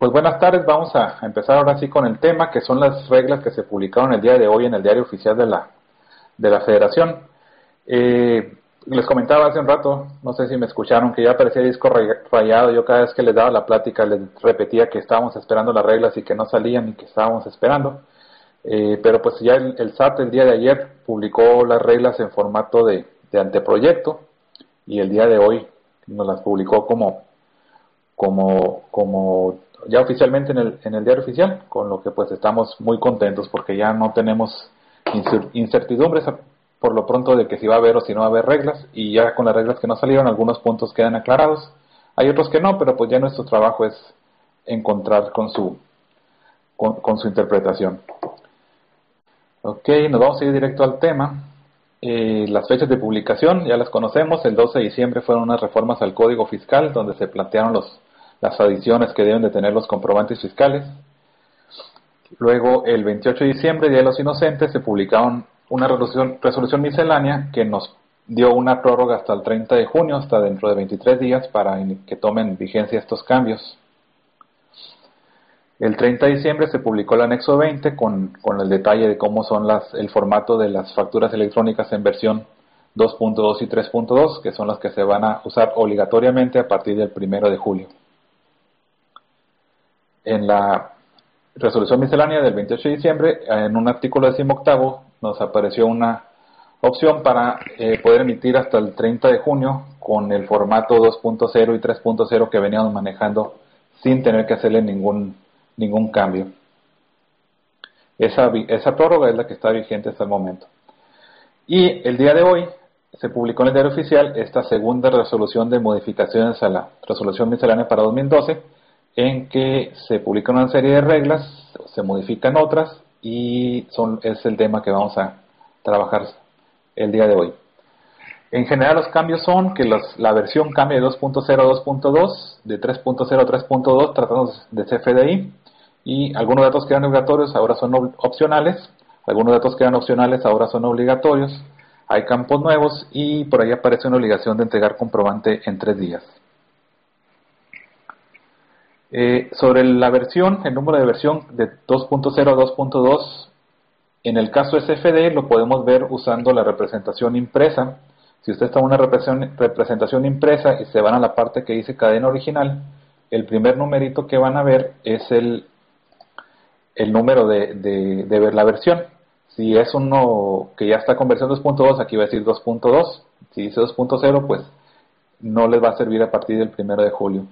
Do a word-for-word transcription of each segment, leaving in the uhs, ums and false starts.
Pues buenas tardes, vamos a empezar ahora sí con el tema que son las reglas que se publicaron el día de hoy en el diario oficial de la, de la Federación. Eh, les comentaba hace un rato, no sé si me escucharon, que ya parecía disco rayado. Yo cada vez que les daba la plática les repetía que estábamos esperando las reglas y que no salían y que estábamos esperando. Eh, pero pues ya el, el S A T el día de ayer publicó las reglas en formato de, de anteproyecto y el día de hoy nos las publicó como como como ya oficialmente en el, en el diario oficial, con lo que pues estamos muy contentos porque ya no tenemos incertidumbres por lo pronto de que si va a haber o si no va a haber reglas, y ya con las reglas que no salieron algunos puntos quedan aclarados, hay otros que no, pero pues ya nuestro trabajo es encontrar con su con, con su interpretación. Ok, nos vamos a ir directo al tema. Eh, las fechas de publicación ya las conocemos. El doce de diciembre fueron unas reformas al Código Fiscal donde se plantearon los, las adiciones que deben de tener los comprobantes fiscales. Luego, el veintiocho de diciembre, Día de los Inocentes, se publicaron una resolución, resolución miscelánea que nos dio una prórroga hasta el treinta de junio, hasta dentro de veintitrés días, para que tomen vigencia estos cambios. El treinta de diciembre se publicó el anexo veinte con, con el detalle de cómo son las, el formato de las facturas electrónicas en versión dos punto dos y tres punto dos, que son las que se van a usar obligatoriamente a partir del primero de julio. En la resolución miscelánea del veintiocho de diciembre, en un artículo decimoctavo, nos apareció una opción para eh, poder emitir hasta el treinta de junio con el formato dos punto cero y tres punto cero que veníamos manejando sin tener que hacerle ningún ningún cambio. Esa, esa prórroga es la que está vigente hasta el momento. Y el día de hoy se publicó en el diario oficial esta segunda resolución de modificaciones a la resolución miscelánea para dos mil doce, en que se publica una serie de reglas, se modifican otras y son, es el tema que vamos a trabajar el día de hoy. En general los cambios son que los, la versión cambia de dos punto cero a dos punto dos, de tres punto cero a tres punto dos tratando de C F D I, y algunos datos que eran obligatorios ahora son opcionales, algunos datos que eran opcionales ahora son obligatorios, hay campos nuevos y por ahí aparece una obligación de entregar comprobante en tres días. Eh, sobre la versión, el número de versión de dos punto cero a dos punto dos, en el caso S F D lo podemos ver usando la representación impresa. Si usted está en una representación impresa y se van a la parte que dice cadena original, el primer numerito que van a ver es el, el número de, de, de ver la versión. Si es uno que ya está con versión dos punto dos, aquí va a decir dos punto dos. Si dice dos punto cero, pues no les va a servir a partir del primero de julio.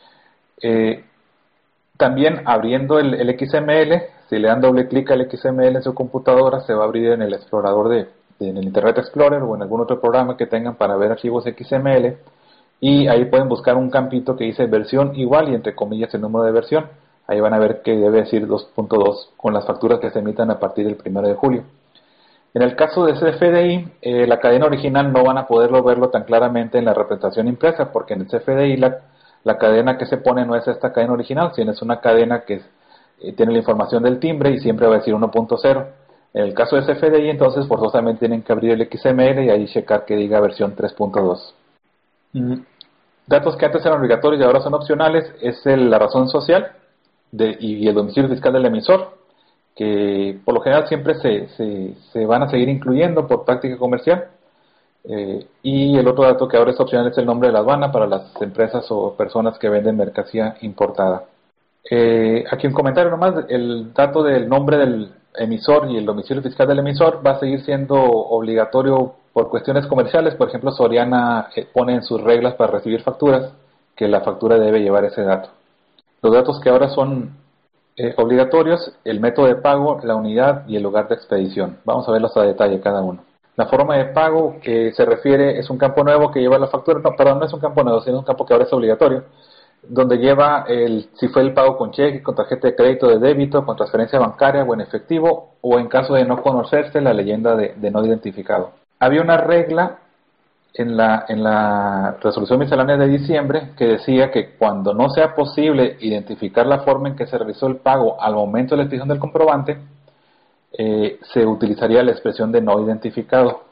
Eh, también abriendo el, el X M L, si le dan doble clic al X M L en su computadora, se va a abrir en el explorador de, de en el Internet Explorer o en algún otro programa que tengan para ver archivos X M L, y ahí pueden buscar un campito que dice versión igual y entre comillas el número de versión. Ahí van a ver que debe decir dos punto dos con las facturas que se emitan a partir del primero de julio. En el caso de C F D I, eh, la cadena original no van a poderlo verlo tan claramente en la representación impresa, porque en el C F D I la, la cadena que se pone no es esta cadena original, sino es una cadena que eh, tiene la información del timbre y siempre va a decir uno punto cero. En el caso de C F D I, entonces forzosamente tienen que abrir el X M L y ahí checar que diga versión tres punto dos. Mm. Datos que antes eran obligatorios y ahora son opcionales es el, la razón social de, y el domicilio fiscal del emisor, que por lo general siempre se, se, se van a seguir incluyendo por práctica comercial. Eh, y el otro dato que ahora es opcional es el nombre de la aduana para las empresas o personas que venden mercancía importada. Eh, aquí un comentario nomás, el dato del nombre del emisor y el domicilio fiscal del emisor va a seguir siendo obligatorio por cuestiones comerciales. Por ejemplo, Soriana pone en sus reglas para recibir facturas que la factura debe llevar ese dato. Los datos que ahora son eh, obligatorios, el método de pago, la unidad y el lugar de expedición. Vamos a verlos a detalle cada uno. La forma de pago que se refiere es un campo nuevo que lleva la factura, no, perdón, no es un campo nuevo, sino un campo que ahora es obligatorio, donde lleva el, si fue el pago con cheque, con tarjeta de crédito, de débito, con transferencia bancaria o en efectivo, o en caso de no conocerse, la leyenda de, de no identificado. Había una regla en la, en la resolución miscelánea de diciembre que decía que cuando no sea posible identificar la forma en que se realizó el pago al momento de la expedición del comprobante, eh, se utilizaría la expresión de no identificado.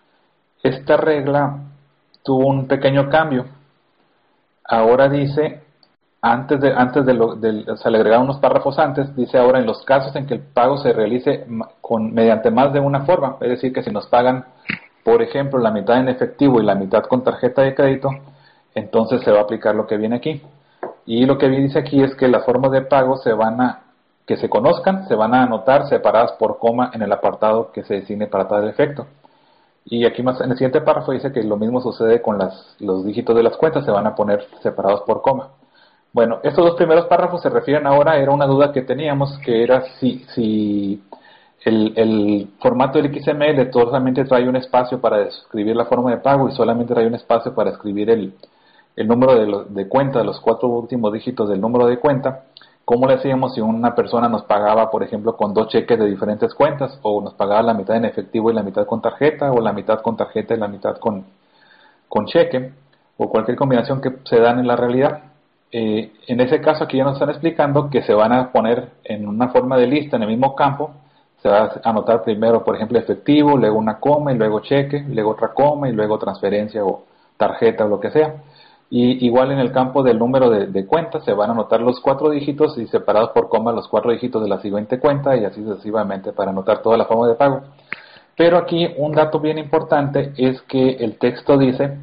Esta regla tuvo un pequeño cambio. Ahora dice antes de, antes de lo, del, o sea, le agregaron unos párrafos antes, dice ahora en los casos en que el pago se realice con, mediante más de una forma, es decir, que si nos pagan, por ejemplo, la mitad en efectivo y la mitad con tarjeta de crédito, entonces se va a aplicar lo que viene aquí. Y lo que dice aquí es que las formas de pago se van a, que se conozcan, se van a anotar separadas por coma en el apartado que se designe para tal efecto. Y aquí más en el siguiente párrafo dice que lo mismo sucede con las, los dígitos de las cuentas, se van a poner separados por coma. Bueno, estos dos primeros párrafos se refieren ahora, era una duda que teníamos, que era si, si el, el formato del X M L solamente trae un espacio para escribir la forma de pago y solamente trae un espacio para escribir el, el número de, lo, de cuenta, los cuatro últimos dígitos del número de cuenta. ¿Cómo le hacíamos si una persona nos pagaba, por ejemplo, con dos cheques de diferentes cuentas, o nos pagaba la mitad en efectivo y la mitad con tarjeta, o la mitad con tarjeta y la mitad con, con cheque, o cualquier combinación que se dan en la realidad? Eh, en ese caso aquí ya nos están explicando que se van a poner en una forma de lista en el mismo campo, se va a anotar primero, por ejemplo, efectivo, luego una coma, y luego cheque, luego otra coma, y luego transferencia o tarjeta o lo que sea. Y igual en el campo del número de, de cuenta se van a anotar los cuatro dígitos y separados por coma los cuatro dígitos de la siguiente cuenta, y así sucesivamente para anotar toda la forma de pago. Pero aquí un dato bien importante es que el texto dice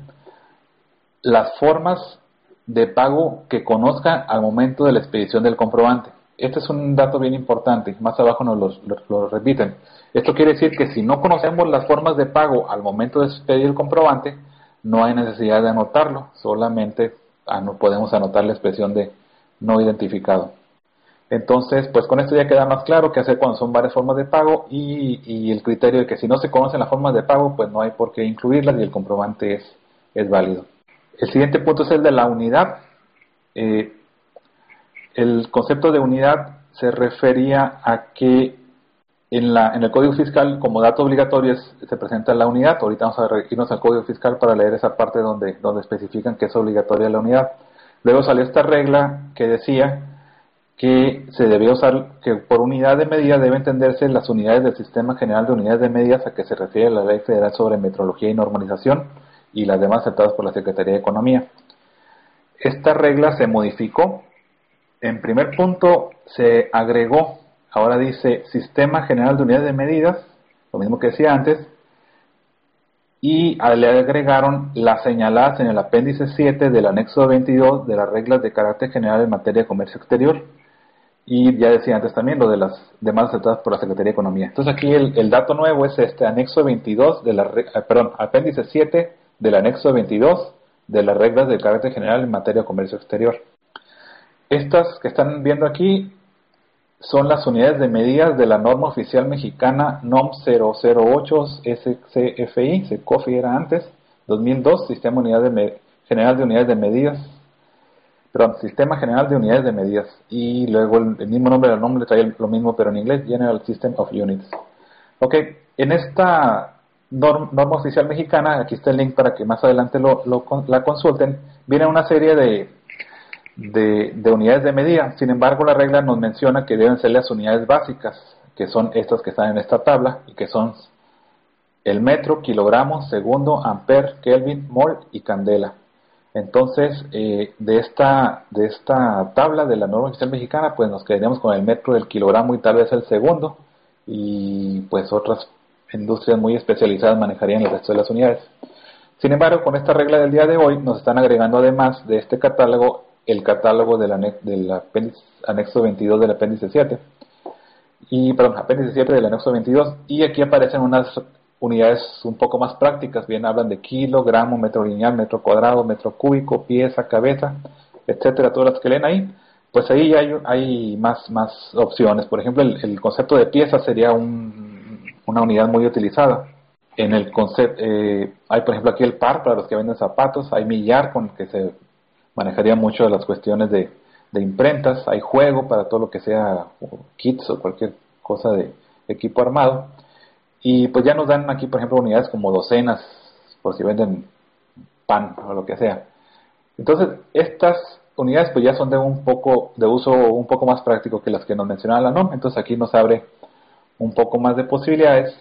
las formas de pago que conozca al momento de la expedición del comprobante. Este es un dato bien importante, más abajo nos lo, lo, lo repiten. Esto quiere decir que si no conocemos las formas de pago al momento de expedir el comprobante, no hay necesidad de anotarlo, solamente podemos anotar la expresión de no identificado. Entonces, pues con esto ya queda más claro qué hacer cuando son varias formas de pago, y, y el criterio de que si no se conocen las formas de pago, pues no hay por qué incluirlas y el comprobante es, es válido. El siguiente punto es el de la unidad. Eh, el concepto de unidad se refería a que en, la, en el Código Fiscal, como dato obligatorio, es, se presenta la unidad. Ahorita vamos a irnos al Código Fiscal para leer esa parte donde, donde especifican que es obligatoria la unidad. Luego salió esta regla que decía que se debía usar, que por unidad de medida debe entenderse las unidades del Sistema General de Unidades de Medidas a que se refiere la Ley Federal sobre Metrología y Normalización y las demás aceptadas por la Secretaría de Economía. Esta regla se modificó. En primer punto se agregó, ahora dice Sistema General de Unidades de Medidas, lo mismo que decía antes, y le agregaron las señaladas en el apéndice siete del anexo veintidós de las reglas de carácter general en materia de comercio exterior. Y ya decía antes también lo de las demás aceptadas por la Secretaría de Economía. Entonces aquí el, el dato nuevo es este anexo veintidós de la, perdón, apéndice siete del anexo veintidós de las reglas de carácter general en materia de comercio exterior. Estas que están viendo aquí son las unidades de medidas de la norma oficial mexicana N O M cero cero ocho S C F I, SECOFI era antes, dos mil dos, Sistema Unidad de General de Unidades de Medidas, perdón, Sistema General de Unidades de Medidas, y luego el, el mismo nombre del nombre trae lo mismo pero en inglés, General System of Units. Ok, en esta norma, norma oficial mexicana, aquí está el link para que más adelante lo, lo, la consulten, viene una serie de De, de unidades de medida. Sin embargo, la regla nos menciona que deben ser las unidades básicas, que son estas que están en esta tabla, y que son el metro, kilogramo, segundo, amper, kelvin, mol y candela. Entonces, eh, de esta de esta tabla de la norma oficial mexicana, pues nos quedaríamos con el metro, el kilogramo y tal vez el segundo, y pues otras industrias muy especializadas manejarían el resto de las unidades. Sin embargo, con esta regla del día de hoy, nos están agregando además de este catálogo el catálogo del, anex, del apéndice, anexo veintidós del apéndice siete, y, perdón, apéndice siete del anexo veintidós, y aquí aparecen unas unidades un poco más prácticas, bien hablan de kilo, gramo, metro lineal, metro cuadrado, metro cúbico, pieza, cabeza, etcétera, todas las que leen ahí, pues ahí hay, hay más, más opciones. Por ejemplo, el, el concepto de pieza sería un, una unidad muy utilizada. En el concepto, eh, hay por ejemplo aquí el par para los que venden zapatos, hay millar con el que se manejaría mucho de las cuestiones de, de imprentas, hay juego para todo lo que sea kits o cualquier cosa de equipo armado, y pues ya nos dan aquí por ejemplo unidades como docenas, por si venden pan o lo que sea. Entonces estas unidades pues ya son de un poco de uso un poco más práctico que las que nos mencionaba la norma, entonces aquí nos abre un poco más de posibilidades,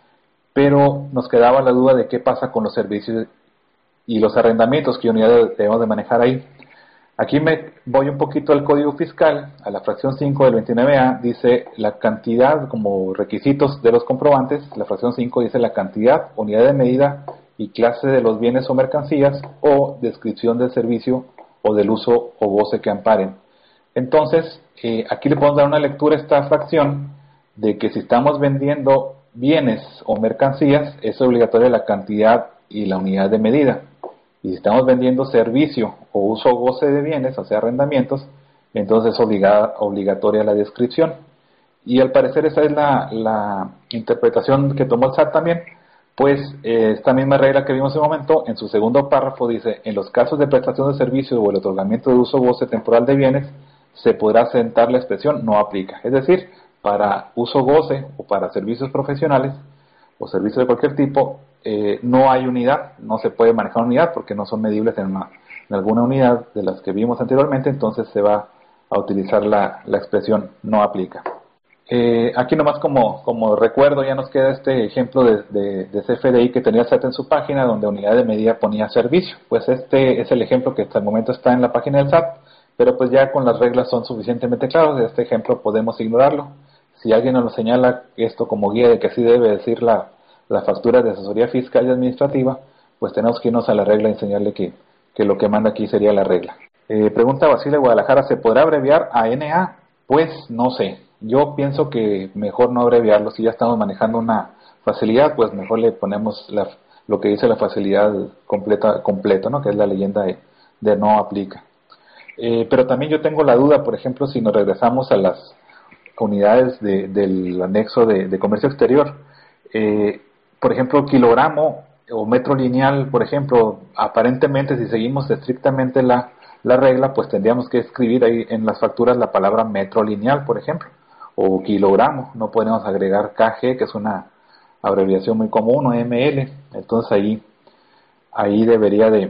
pero nos quedaba la duda de qué pasa con los servicios y los arrendamientos, qué unidades debemos de manejar ahí. Aquí me voy un poquito al código fiscal, a la fracción cinco del veintinueve A, dice la cantidad como requisitos de los comprobantes, la fracción cinco dice la cantidad, unidad de medida y clase de los bienes o mercancías o descripción del servicio o del uso o goce que amparen. Entonces, eh, aquí le podemos dar una lectura a esta fracción de que si estamos vendiendo bienes o mercancías, es obligatoria la cantidad y la unidad de medida. Y si estamos vendiendo servicio o uso o goce de bienes, o sea, arrendamientos, entonces es obligada, obligatoria la descripción. Y al parecer esa es la, la interpretación que tomó el S A T también, pues eh, esta misma regla que vimos en un momento, en su segundo párrafo dice, en los casos de prestación de servicio o el otorgamiento de uso o goce temporal de bienes, se podrá sentar la expresión no aplica. Es decir, para uso o goce o para servicios profesionales o servicios de cualquier tipo, eh, no hay unidad, no se puede manejar unidad porque no son medibles en, una, en alguna unidad de las que vimos anteriormente, entonces se va a utilizar la, la expresión no aplica. Eh, aquí nomás como, como recuerdo ya nos queda este ejemplo de, de, de C F D I que tenía el S A T en su página donde unidad de medida ponía servicio. Pues este es el ejemplo que hasta el momento está en la página del S A T, pero pues ya con las reglas son suficientemente claras, este ejemplo podemos ignorarlo. Si alguien nos señala esto como guía de que así debe decir la, la factura de asesoría fiscal y administrativa, pues tenemos que irnos a la regla y enseñarle que, que lo que manda aquí sería la regla. Eh, pregunta Basile Guadalajara, ¿se podrá abreviar a N A? Pues no sé, yo pienso que mejor no abreviarlo. Si ya estamos manejando una facilidad, pues mejor le ponemos la, lo que dice la facilidad completa, completo, ¿no? Que es la leyenda de, de no aplica. Eh, pero también yo tengo la duda, por ejemplo, si nos regresamos a las unidades de, del anexo de, de comercio exterior, eh, por ejemplo, kilogramo o metro lineal, por ejemplo, aparentemente si seguimos estrictamente la, la regla, pues tendríamos que escribir ahí en las facturas la palabra metro lineal, por ejemplo, o kilogramo, no podemos agregar K G, que es una abreviación muy común, o M L, entonces ahí, ahí debería de,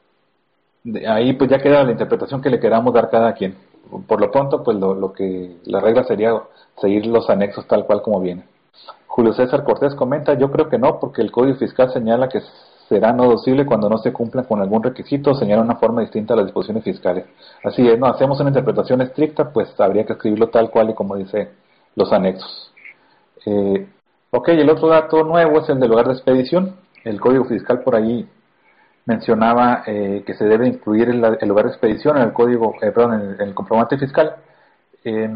de, ahí pues ya queda la interpretación que le queramos dar cada quien. Por lo pronto, pues lo, lo que la regla sería seguir los anexos tal cual como viene. Julio César Cortés comenta, yo creo que no, porque el Código Fiscal señala que será no deducible cuando no se cumplan con algún requisito o señala una forma distinta a las disposiciones fiscales. Así es, no hacemos una interpretación estricta, pues habría que escribirlo tal cual y como dice los anexos. Eh, ok, el otro dato nuevo es el del lugar de expedición. El Código Fiscal por ahí mencionaba eh, que se debe incluir el, el lugar de expedición en el código, eh, perdón, en el, en el comprobante fiscal. Eh,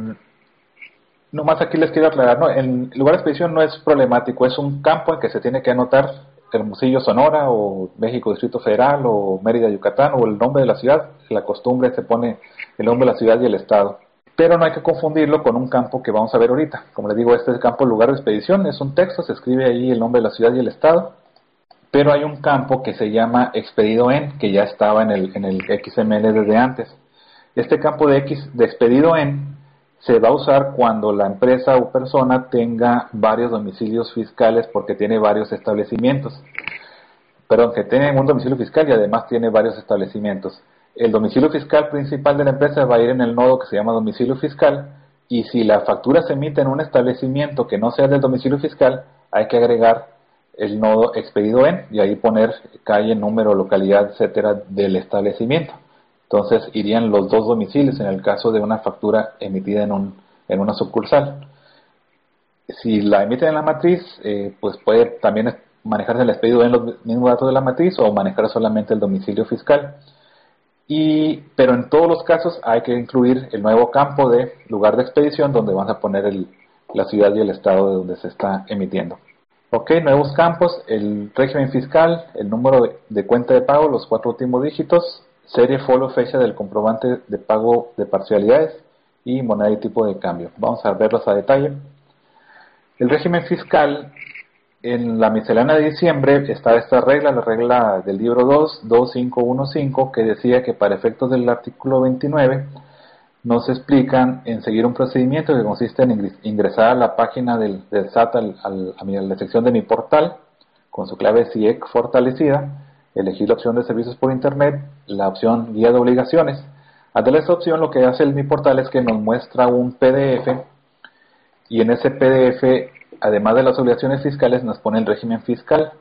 nomás aquí les quiero aclarar, no, el lugar de expedición no es problemático, es un campo en que se tiene que anotar Hermosillo, Sonora, o México, Distrito Federal, o Mérida, Yucatán, o el nombre de la ciudad. La costumbre se pone el nombre de la ciudad y el estado. Pero no hay que confundirlo con un campo que vamos a ver ahorita. Como les digo, este es el campo lugar de expedición, es un texto, se escribe ahí el nombre de la ciudad y el estado. Pero hay un campo que se llama expedido en, que ya estaba en el, en el X M L desde antes. Este campo de, X, de expedido en se va a usar cuando la empresa o persona tenga varios domicilios fiscales porque tiene varios establecimientos. Perdón, que tiene un domicilio fiscal y además tiene varios establecimientos. El domicilio fiscal principal de la empresa va a ir en el nodo que se llama domicilio fiscal, y si la factura se emite en un establecimiento que no sea del domicilio fiscal, hay que agregar el nodo expedido en y ahí poner calle, número, localidad, etcétera del establecimiento. Entonces irían los dos domicilios en el caso de una factura emitida en, un, en una sucursal. Si la emiten en la matriz, eh, pues puede también manejarse el expedido en los mismos datos de la matriz o manejar solamente el domicilio fiscal. Y, pero en todos los casos hay que incluir el nuevo campo de lugar de expedición donde van a poner el, la ciudad y el estado de donde se está emitiendo. Ok, nuevos campos, el régimen fiscal, el número de, de cuenta de pago, los cuatro últimos dígitos, serie, folio, fecha del comprobante de pago de parcialidades y moneda y tipo de cambio. Vamos a verlos a detalle. El régimen fiscal, en la miscelánea de diciembre está esta regla, la regla del libro dos, dos cinco uno cinco, que decía que para efectos del artículo veintinueve nos explican en seguir un procedimiento que consiste en ingresar a la página del, del S A T al, al, a la sección de mi portal con su clave S I E C fortalecida, elegir la opción de servicios por internet, la opción guía de obligaciones. Al darle esa opción, lo que hace el mi portal es que nos muestra un P D F, y en ese P D F, además de las obligaciones fiscales, nos pone el régimen fiscal.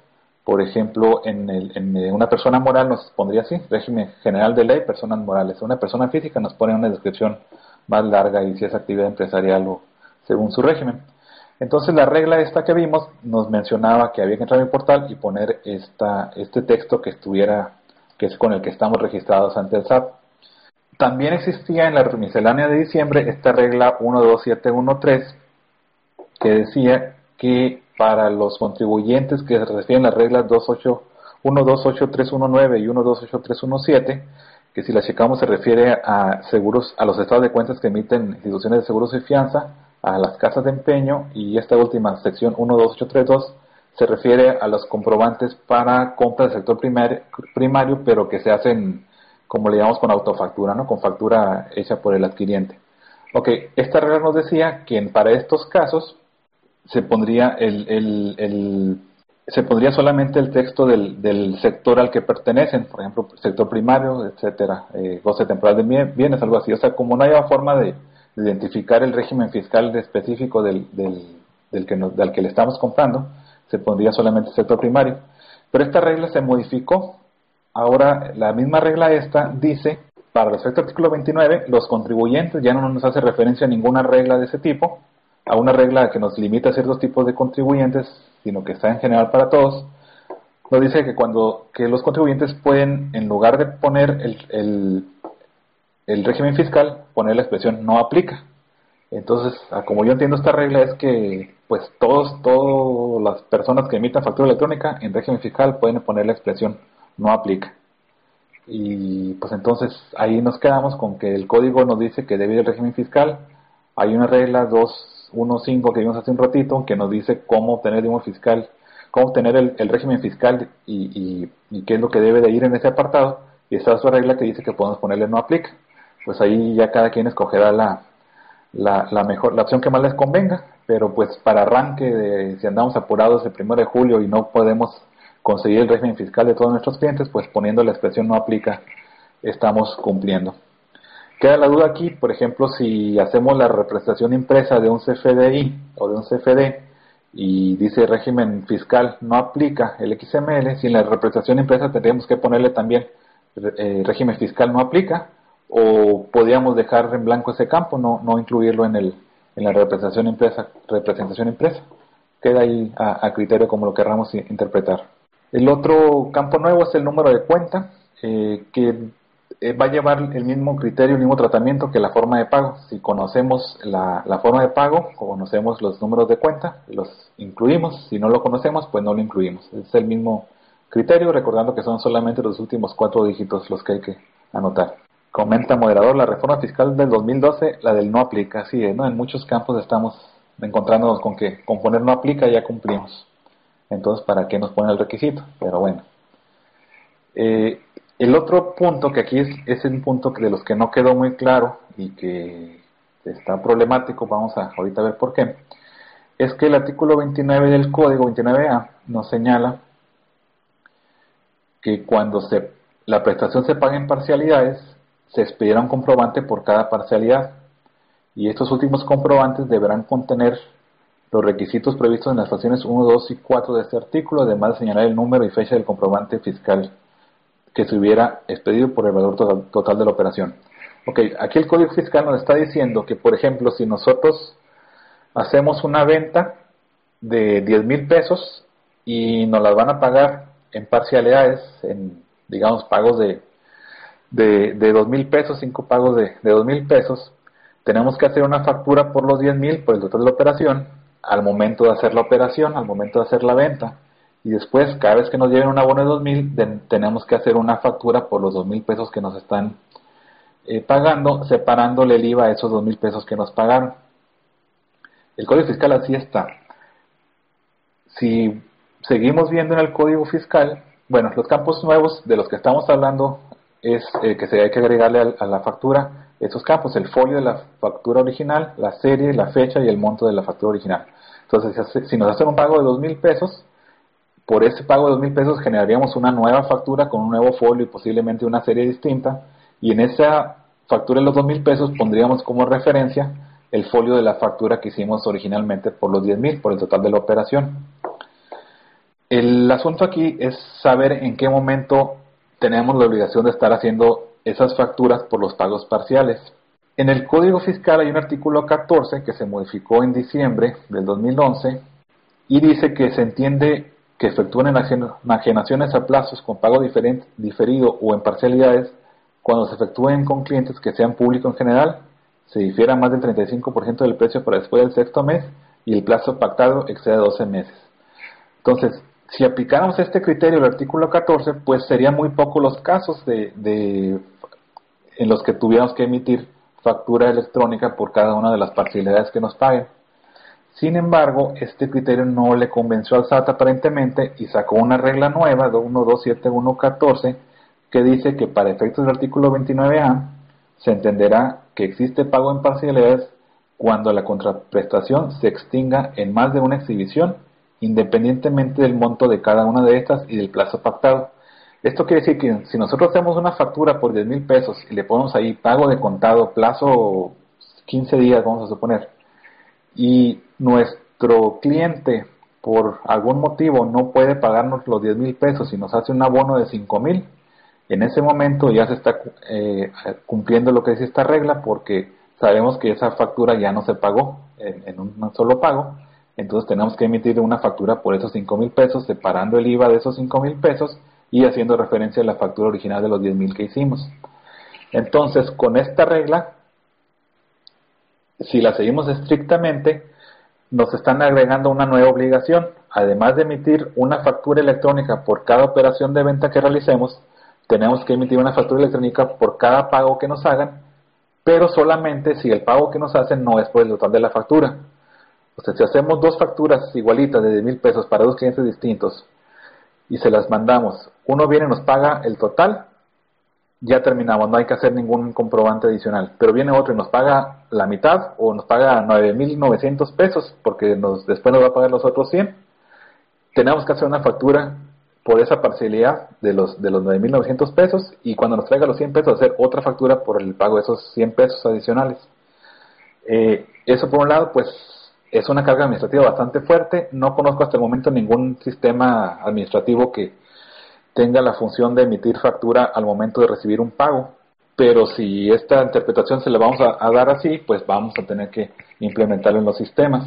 Por ejemplo, en, el, en una persona moral nos pondría así, régimen general de ley, personas morales. Una persona física nos pone una descripción más larga y si es actividad empresarial o según su régimen. Entonces la regla esta que vimos nos mencionaba que había que entrar en el portal y poner esta, este texto que estuviera, que es con el que estamos registrados ante el S A T. También existía en la miscelánea de diciembre esta regla uno dos siete uno tres que decía que para los contribuyentes que se refieren a las reglas uno dos ocho tres uno nueve y uno dos ocho tres uno siete, que si la checamos se refiere a seguros, a los estados de cuentas que emiten instituciones de seguros y fianza, a las casas de empeño, y esta última sección uno dos ocho tres dos se refiere a los comprobantes para compra del sector primario, primario pero que se hacen, como le llamamos, con autofactura, ¿no? Con factura hecha por el adquiriente. Ok, esta regla nos decía que para estos casos se pondría el, el, el se pondría solamente el texto del, del sector al que pertenecen, por ejemplo, sector primario, etcétera, eh, goce temporal de bienes, algo así. O sea, como no haya forma de, de identificar el régimen fiscal específico del, del, del que nos, del que le estamos comprando, se pondría solamente el sector primario. Pero esta regla se modificó. Ahora, la misma regla esta dice, para respecto al artículo veintinueve, los contribuyentes, ya no nos hace referencia a ninguna regla de ese tipo, a una regla que nos limita a ciertos tipos de contribuyentes, sino que está en general para todos. Nos dice que cuando que los contribuyentes pueden, en lugar de poner el, el, el régimen fiscal, poner la expresión no aplica. Entonces, como yo entiendo esta regla, es que pues todos, todas las personas que emitan factura electrónica en régimen fiscal pueden poner la expresión no aplica. Y pues entonces ahí nos quedamos con que el código nos dice que debido al régimen fiscal hay una regla dos uno punto cinco que vimos hace un ratito que nos dice cómo obtener el fiscal, cómo obtener el, el régimen fiscal y, y, y qué es lo que debe de ir en ese apartado, y esta otra regla que dice que podemos ponerle no aplica. Pues ahí ya cada quien escogerá la, la, la mejor, la opción que más les convenga, pero pues para arranque de, si andamos apurados el primero de julio y no podemos conseguir el régimen fiscal de todos nuestros clientes, pues poniendo la expresión no aplica estamos cumpliendo. Queda la duda aquí, por ejemplo, si hacemos la representación impresa de un C F D I o de un C F D y dice régimen fiscal no aplica el X M L, si en la representación impresa tendríamos que ponerle también eh, régimen fiscal no aplica, o podríamos dejar en blanco ese campo, no, no incluirlo en, el, en la representación impresa, representación impresa. Queda ahí a, a criterio como lo querramos interpretar. El otro campo nuevo es el número de cuenta, eh, que va a llevar el mismo criterio, el mismo tratamiento que la forma de pago. Si conocemos la, la forma de pago, conocemos los números de cuenta, los incluimos. Si no lo conocemos, pues no lo incluimos. Es el mismo criterio, recordando que son solamente los últimos cuatro dígitos los que hay que anotar. Comenta moderador, la reforma fiscal del dos mil doce, la del no aplica. Así es, ¿no? En muchos campos estamos encontrándonos con que con poner no aplica ya cumplimos. Entonces, ¿para qué nos pone el requisito? Pero bueno. Eh, el otro punto, que aquí es, es un punto de los que no quedó muy claro y que está problemático, vamos a ahorita ver por qué, es que el artículo veintinueve del código, veintinueve A, nos señala que cuando se, la prestación se paga en parcialidades, se expedirá un comprobante por cada parcialidad, y estos últimos comprobantes deberán contener los requisitos previstos en las fracciones uno, dos y cuatro de este artículo, además de señalar el número y fecha del comprobante fiscal que se hubiera expedido por el valor total, total de la operación. Ok, aquí el Código Fiscal nos está diciendo que, por ejemplo, si nosotros hacemos una venta de diez mil pesos y nos las van a pagar en parcialidades, en, digamos, pagos de, de, de dos mil pesos, cinco pagos de, de dos mil pesos, tenemos que hacer una factura por los diez mil, por el total de la operación, al momento de hacer la operación, al momento de hacer la venta. Y después, cada vez que nos lleven un abono de dos mil, tenemos que hacer una factura por los dos mil pesos que nos están eh, pagando, separándole el I V A a esos dos mil pesos que nos pagaron. El Código Fiscal así está. Si seguimos viendo en el Código Fiscal, bueno, los campos nuevos de los que estamos hablando es eh, que se hay que agregarle a, a la factura esos campos, el folio de la factura original, la serie, la fecha y el monto de la factura original. Entonces, si nos hacen un pago de dos mil pesos, por ese pago de dos mil pesos generaríamos una nueva factura con un nuevo folio y posiblemente una serie distinta, y en esa factura de los dos mil pesos pondríamos como referencia el folio de la factura que hicimos originalmente por los diez mil, por el total de la operación. El asunto aquí es saber en qué momento tenemos la obligación de estar haciendo esas facturas por los pagos parciales. En el Código Fiscal hay un artículo catorce que se modificó en diciembre del dos mil once y dice que se entiende que efectúen enajenaciones a plazos con pago diferente, diferido o en parcialidades cuando se efectúen con clientes que sean públicos en general, se difiera más del treinta y cinco por ciento del precio para después del sexto mes y el plazo pactado excede doce meses. Entonces, si aplicáramos este criterio del artículo catorce, pues serían muy pocos los casos de, de, en los que tuviéramos que emitir factura electrónica por cada una de las parcialidades que nos paguen. Sin embargo, este criterio no le convenció al S A T aparentemente y sacó una regla nueva de uno dos siete uno catorce que dice que para efectos del artículo veintinueve A se entenderá que existe pago en parcialidades cuando la contraprestación se extinga en más de una exhibición, independientemente del monto de cada una de estas y del plazo pactado. Esto quiere decir que si nosotros hacemos una factura por diez mil pesos y le ponemos ahí pago de contado, plazo quince días, vamos a suponer, y nuestro cliente por algún motivo no puede pagarnos los diez mil pesos y nos hace un abono de cinco mil, en ese momento ya se está eh, cumpliendo lo que dice esta regla, porque sabemos que esa factura ya no se pagó en, en un solo pago. Entonces tenemos que emitir una factura por esos cinco mil pesos, separando el I V A de esos cinco mil pesos y haciendo referencia a la factura original de los diez mil que hicimos. Entonces, con esta regla, si la seguimos estrictamente, nos están agregando una nueva obligación. Además de emitir una factura electrónica por cada operación de venta que realicemos, tenemos que emitir una factura electrónica por cada pago que nos hagan, pero solamente si el pago que nos hacen no es por el total de la factura. O sea, si hacemos dos facturas igualitas de diez mil pesos para dos clientes distintos y se las mandamos, uno viene y nos paga el total, ya terminamos, no hay que hacer ningún comprobante adicional. Pero viene otro y nos paga la mitad o nos paga nueve mil novecientos pesos porque nos, después nos va a pagar los otros cien. Tenemos que hacer una factura por esa parcialidad de los, de los nueve mil novecientos pesos y cuando nos traiga los cien pesos hacer otra factura por el pago de esos cien pesos adicionales. Eh, eso por un lado, pues es una carga administrativa bastante fuerte. No conozco hasta el momento ningún sistema administrativo que tenga la función de emitir factura al momento de recibir un pago, pero si esta interpretación se la vamos a, a dar así, pues vamos a tener que implementarlo en los sistemas.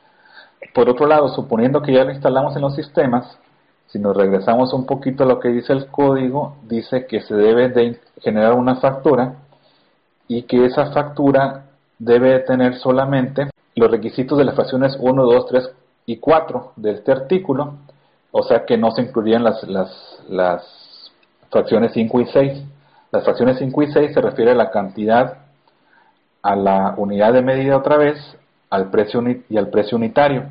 Por otro lado, suponiendo que ya lo instalamos en los sistemas, si nos regresamos un poquito a lo que dice el código, dice que se debe de generar una factura y que esa factura debe tener solamente los requisitos de las fracciones uno, dos, tres y cuatro de este artículo, o sea que no se incluirían las, las, las fracciones cinco y seis. Las fracciones cinco y seis se refiere a la cantidad, a la unidad de medida otra vez, al precio y al precio unitario.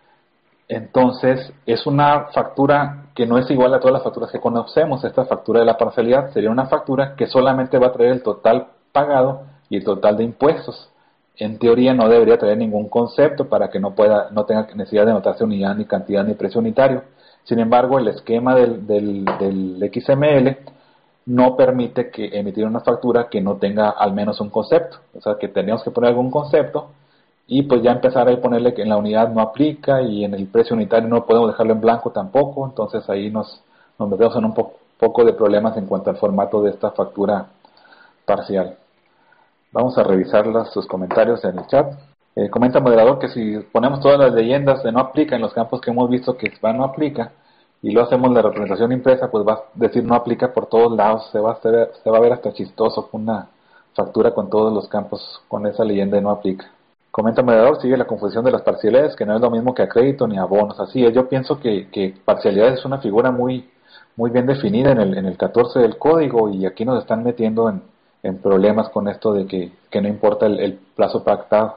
Entonces, es una factura que no es igual a todas las facturas que conocemos. Esta factura de la parcialidad sería una factura que solamente va a traer el total pagado y el total de impuestos. En teoría no debería traer ningún concepto para que no pueda, no tenga necesidad de anotarse unidad, ni cantidad, ni precio unitario. Sin embargo, el esquema del, del, del X M L no permite que emitir una factura que no tenga al menos un concepto. O sea, que tenemos que poner algún concepto y pues ya empezar a ponerle que en la unidad no aplica y en el precio unitario no podemos dejarlo en blanco tampoco. Entonces ahí nos, nos metemos en un po poco de problemas en cuanto al formato de esta factura parcial. Vamos a revisar las, sus comentarios en el chat. Eh, comenta el moderador que si ponemos todas las leyendas de no aplica en los campos que hemos visto que va no aplica y lo hacemos la representación impresa, pues va a decir no aplica por todos lados. Se va a, hacer, se va a ver hasta chistoso una factura con todos los campos con esa leyenda de no aplica. Comenta el moderador, sigue la confusión de las parcialidades, que no es lo mismo que a crédito ni a bonos. Así es, yo pienso que, que parcialidades es una figura muy, muy bien definida en el, en el catorce del código y aquí nos están metiendo en, en problemas con esto de que, que no importa el, el plazo pactado.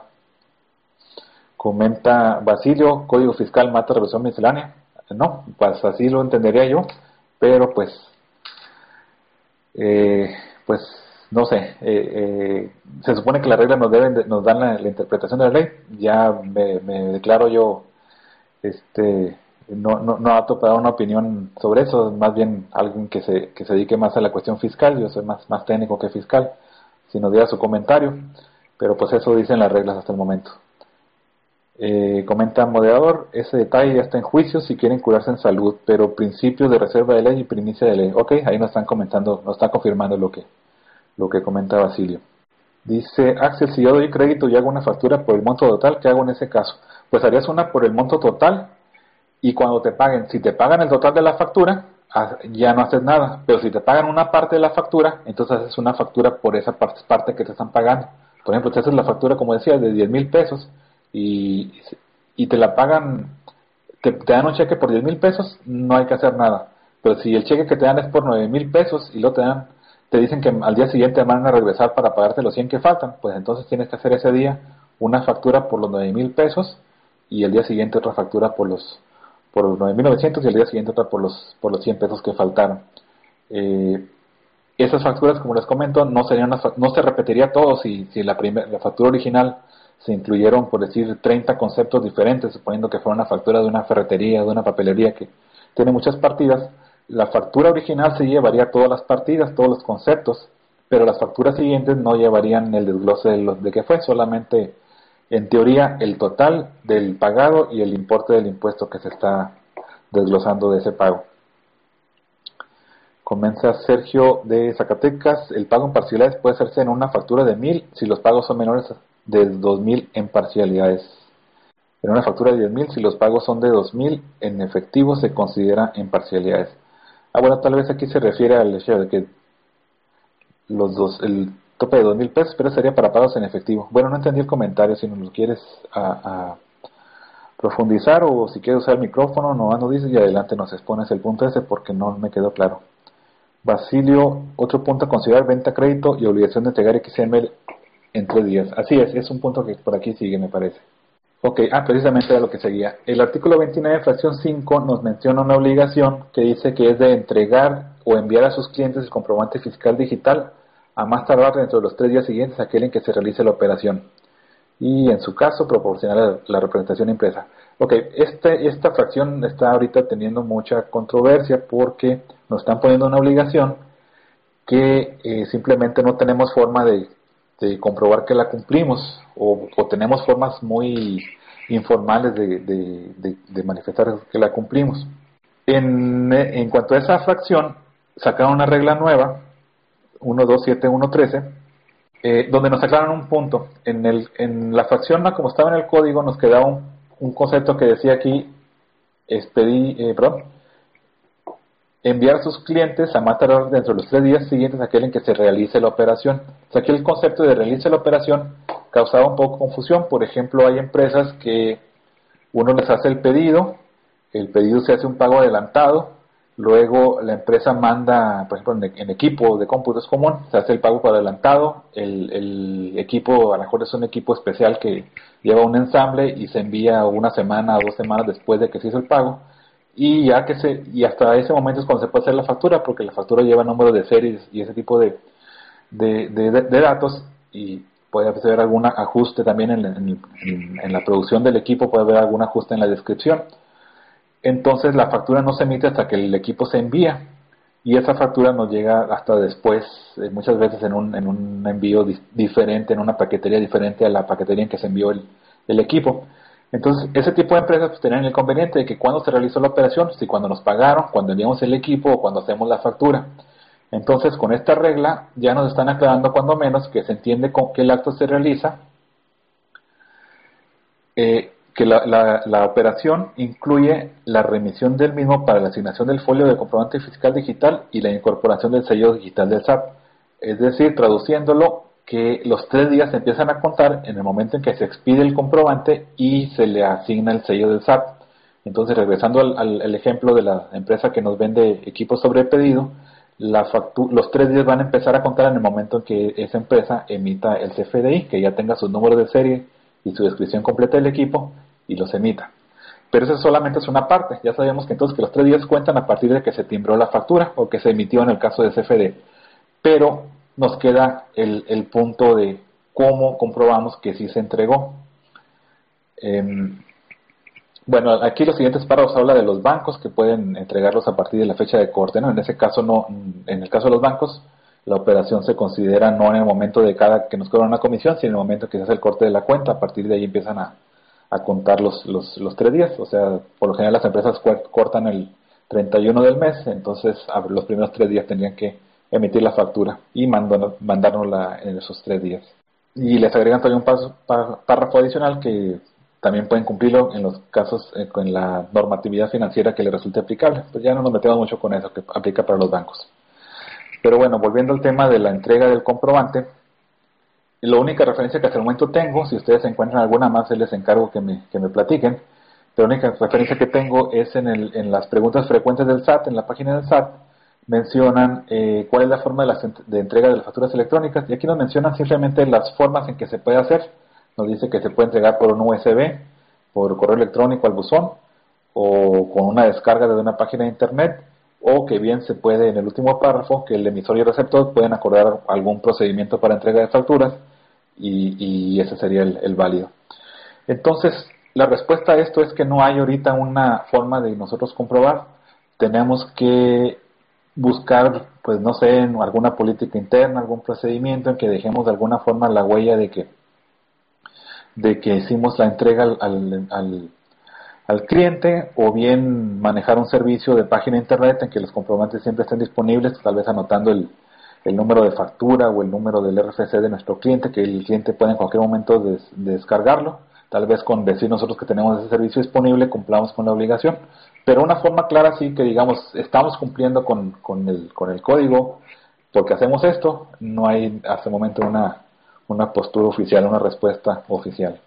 Comenta Basilio, código fiscal mata reversión miscelánea. No, pues así lo entendería yo, pero pues, eh, pues no sé, eh, eh, se supone que las reglas nos deben de, nos dan la, la interpretación de la ley. Ya me, me declaro yo, este, no, no, no apto para dar una opinión sobre eso, más bien alguien que se, que se dedique más a la cuestión fiscal. Yo soy más, más técnico que fiscal, si nos diera su comentario, pero pues eso dicen las reglas hasta el momento. Eh, comenta moderador, ese detalle ya está en juicio si quieren curarse en salud, pero principios de reserva de ley y primicia de ley. Ok, ahí nos están comentando, nos está confirmando lo que, lo que comenta Basilio. Dice Axel, si yo doy crédito y hago una factura por el monto total, ¿qué hago en ese caso? Pues harías una por el monto total y cuando te paguen, si te pagan el total de la factura, ya no haces nada, pero si te pagan una parte de la factura, entonces haces una factura por esa parte que te están pagando. Por ejemplo, si haces la factura, como decía, de diez mil pesos y, y te la pagan, te, te dan un cheque por diez mil pesos, no hay que hacer nada. Pero si el cheque que te dan es por nueve mil pesos y luego te dan, te dicen que al día siguiente van a regresar para pagarte los cien que faltan, pues entonces tienes que hacer ese día una factura por los nueve mil pesos y el día siguiente otra factura por los por los nueve mil novecientos y el día siguiente otra por los por los cien pesos que faltaron. Eh, esas facturas, como les comento, no serían una, no se repetiría todo si, si la, primer, la factura original se incluyeron, por decir, treinta conceptos diferentes, suponiendo que fuera una factura de una ferretería, de una papelería que tiene muchas partidas. La factura original se llevaría todas las partidas, todos los conceptos, pero las facturas siguientes no llevarían el desglose de, lo, de qué fue, solamente en teoría el total del pagado y el importe del impuesto que se está desglosando de ese pago. Comienza Sergio de Zacatecas, el pago en parcialidades puede hacerse en una factura de mil si los pagos son menores de dos mil en parcialidades. En una factura de diez mil si los pagos son de dos mil en efectivo se considera en parcialidades. Ah, bueno, tal vez aquí se refiere al hecho de que los dos, el tope de dos mil pesos, pero sería para pagos en efectivo. Bueno, no entendí el comentario, si nos lo quieres a, a profundizar o si quieres usar el micrófono, no nos dices y adelante nos expones el punto ese porque no me quedó claro. Basilio, otro punto a considerar, venta, crédito y obligación de entregar X M L en tres días. Así es, es un punto que por aquí sigue, me parece. Ok, ah, precisamente era lo que seguía. El artículo veintinueve, fracción cinco, nos menciona una obligación que dice que es de entregar o enviar a sus clientes el comprobante fiscal digital a más tardar dentro de los tres días siguientes a aquel en que se realice la operación. Y en su caso, proporcionar la, la representación impresa. Ok, este, esta fracción está ahorita teniendo mucha controversia porque nos están poniendo una obligación que eh, simplemente no tenemos forma de, de comprobar que la cumplimos o, o tenemos formas muy informales de, de, de, de manifestar que la cumplimos. En, en cuanto a esa fracción, sacaron una regla nueva, uno punto dos punto siete punto uno punto trece, eh, donde nos aclaran un punto. En, el, en la fracción, como estaba en el código, nos quedaba un, un concepto que decía aquí, expedí, eh, perdón, enviar a sus clientes a más tardar dentro de los tres días siguientes a aquel en que se realice la operación. O sea, aquí el concepto de realice la operación causaba un poco confusión. Por ejemplo, hay empresas que uno les hace el pedido, el pedido se hace un pago adelantado, luego la empresa manda, por ejemplo, en, en equipo de cómputo es común, se hace el pago por adelantado, el, el equipo a lo mejor es un equipo especial que lleva un ensamble y se envía una semana o dos semanas después de que se hizo el pago. Y ya que se y hasta ese momento es cuando se puede hacer la factura, porque la factura lleva número de series y ese tipo de, de, de, de datos, y puede haber algún ajuste también en, en, en la producción del equipo, puede haber algún ajuste en la descripción. Entonces la factura no se emite hasta que el equipo se envía, y esa factura nos llega hasta después, eh, muchas veces en un, en un envío di diferente, en una paquetería diferente a la paquetería en que se envió el, el equipo. Entonces, ese tipo de empresas pues, tienen el inconveniente de que cuando se realizó la operación, si cuando nos pagaron, cuando enviamos el equipo o cuando hacemos la factura. Entonces, con esta regla ya nos están aclarando cuando menos que se entiende con que el acto se realiza, eh, que la, la, la operación incluye la remisión del mismo para la asignación del folio de comprobante fiscal digital y la incorporación del sello digital del S A T. Es decir, traduciéndolo, que los tres días se empiezan a contar en el momento en que se expide el comprobante y se le asigna el sello del S A T. Entonces, regresando al, al, al ejemplo de la empresa que nos vende equipos sobre pedido, la los tres días van a empezar a contar en el momento en que esa empresa emita el C F D I, que ya tenga sus números de serie y su descripción completa del equipo y los emita. Pero eso solamente es una parte. Ya sabemos que entonces que los tres días cuentan a partir de que se timbró la factura o que se emitió en el caso de C F D. Pero nos queda el, el punto de cómo comprobamos que sí se entregó. Eh, bueno, aquí los siguientes párrafos habla de los bancos que pueden entregarlos a partir de la fecha de corte, ¿no? En ese caso no, en el caso de los bancos, la operación se considera no en el momento de cada que nos cobran una comisión, sino en el momento que se hace el corte de la cuenta. A partir de ahí empiezan a, a contar los, los, los tres días. O sea, por lo general las empresas cortan el treinta y uno del mes, entonces los primeros tres días tendrían que emitir la factura y mandárnosla en esos tres días. Y les agregan todavía un paso, párrafo adicional que también pueden cumplirlo en los casos eh, con la normatividad financiera que les resulte aplicable. Pues ya no nos metemos mucho con eso que aplica para los bancos. Pero bueno, volviendo al tema de la entrega del comprobante, la única referencia que hasta el momento tengo, si ustedes encuentran alguna más, les encargo que me, que me platiquen. La única referencia que tengo es en, el, en las preguntas frecuentes del S A T, en la página del S A T, mencionan eh, cuál es la forma de, las, de entrega de las facturas electrónicas, y aquí nos mencionan simplemente las formas en que se puede hacer. Nos dice que se puede entregar por un U S B, por correo electrónico al buzón, o con una descarga de una página de internet, o que bien se puede, en el último párrafo, que el emisor y el receptor pueden acordar algún procedimiento para entrega de facturas, y, y ese sería el, el válido. Entonces, la respuesta a esto es que no hay ahorita una forma de nosotros comprobar. Tenemos que buscar, pues no sé, en alguna política interna, algún procedimiento en que dejemos de alguna forma la huella de que de que hicimos la entrega al, al, al, al cliente, o bien manejar un servicio de página internet en que los comprobantes siempre estén disponibles, tal vez anotando el, el número de factura o el número del R F C de nuestro cliente, que el cliente pueda en cualquier momento des, descargarlo. Tal vez con decir nosotros que tenemos ese servicio disponible cumplamos con la obligación, pero una forma clara sí que digamos estamos cumpliendo con, con, el, con el código porque hacemos esto. No hay hasta el momento una, una postura oficial, una respuesta oficial.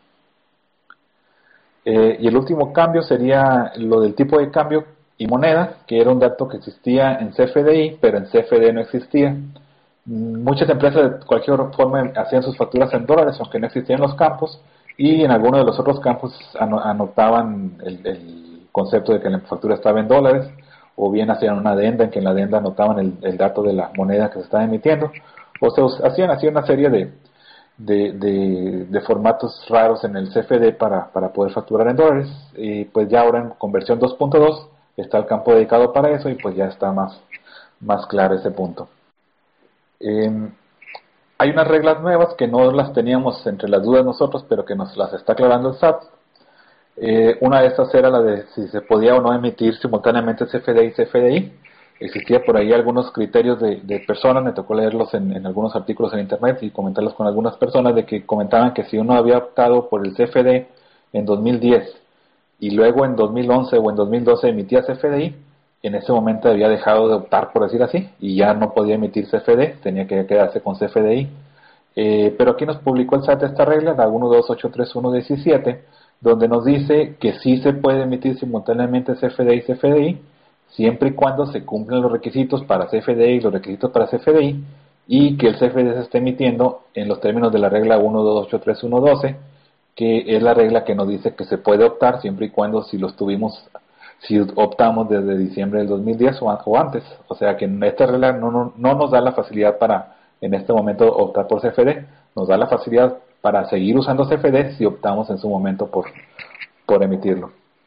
Eh, y el último cambio sería lo del tipo de cambio y moneda, que era un dato que existía en C F D I, pero en C F D no existía. Muchas empresas de cualquier forma hacían sus facturas en dólares, aunque no existían los campos, y en algunos de los otros campos anotaban el, el concepto de que la factura estaba en dólares, o bien hacían una adenda en que en la adenda anotaban el, el dato de la moneda que se estaba emitiendo, o se hacían así una serie de, de, de, de formatos raros en el C F D para, para poder facturar en dólares. Y pues ya ahora en conversión dos punto dos está el campo dedicado para eso, y pues ya está más, más claro ese punto. Eh, Hay unas reglas nuevas que no las teníamos entre las dudas nosotros, pero que nos las está aclarando el S A T. Eh, una de estas era la de si se podía o no emitir simultáneamente C F D y C F D I. Existía por ahí algunos criterios de, de personas, me tocó leerlos en, en algunos artículos en internet y comentarlos con algunas personas, de que comentaban que si uno había optado por el C F D en dos mil diez y luego en dos mil once o en dos mil doce emitía C F D I, en ese momento había dejado de optar, por decir así, y ya no podía emitir C F D, tenía que quedarse con C F D I. Eh, pero aquí nos publicó el S A T esta regla, la uno dos ocho tres uno diecisiete, donde nos dice que sí se puede emitir simultáneamente C F D y C F D I, siempre y cuando se cumplan los requisitos para C F D I y los requisitos para C F D I, y que el C F D se esté emitiendo en los términos de la regla uno dos ocho tres uno doce, que es la regla que nos dice que se puede optar siempre y cuando si los tuvimos si optamos desde diciembre del dos mil diez o, o antes. O sea que esta regla no, no, no nos da la facilidad para en este momento optar por C F D, nos da la facilidad para seguir usando C F D si optamos en su momento por, por emitirlo.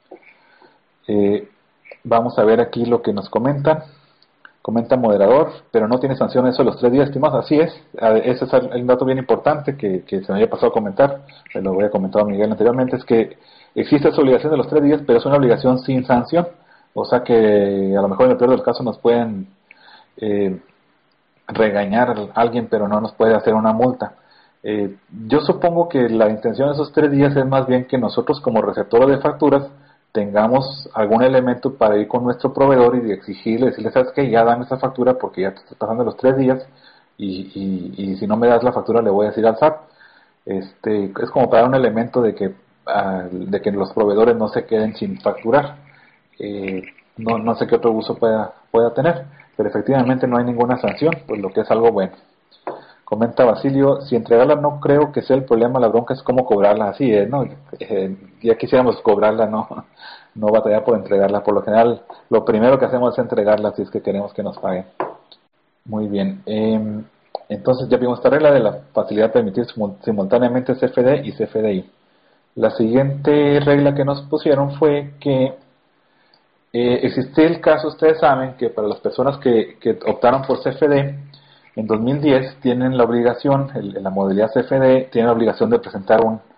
Eh, vamos a ver aquí lo que nos comentan. Comenta moderador, pero no tiene sanción eso de los tres días, estimados. Así es, ese es el dato bien importante que, que se me había pasado a comentar, se lo voy a comentar a Miguel anteriormente, es que existe esa obligación de los tres días, pero es una obligación sin sanción, o sea que a lo mejor en el peor de los casos nos pueden eh, regañar a alguien, pero no nos puede hacer una multa. Eh, yo supongo que la intención de esos tres días es más bien que nosotros como receptores de facturas tengamos algún elemento para ir con nuestro proveedor y exigirle, decirle, ¿sabes qué? Ya dame esa factura porque ya te estás pasando los tres días y, y, y si no me das la factura le voy a decir al S A T. Este, es como para dar un elemento de que, uh, de que los proveedores no se queden sin facturar. Eh, no, no sé qué otro uso pueda, pueda tener, pero efectivamente no hay ninguna sanción, pues lo que es algo bueno. Comenta Basilio, si entregarla no creo que sea el problema, la bronca es cómo cobrarla, así es, ¿no? Eh, ya quisiéramos cobrarla, no, no batallar por entregarla, por lo general lo primero que hacemos es entregarla si es que queremos que nos paguen. Muy bien, eh, entonces ya vimos esta regla de la facilidad de permitir simultáneamente C F D y C F D I. La siguiente regla que nos pusieron fue que eh, existe el caso, ustedes saben que para las personas que, que optaron por C F D en dos mil diez tienen la obligación, el, la modalidad C F D tiene la obligación de presentar un,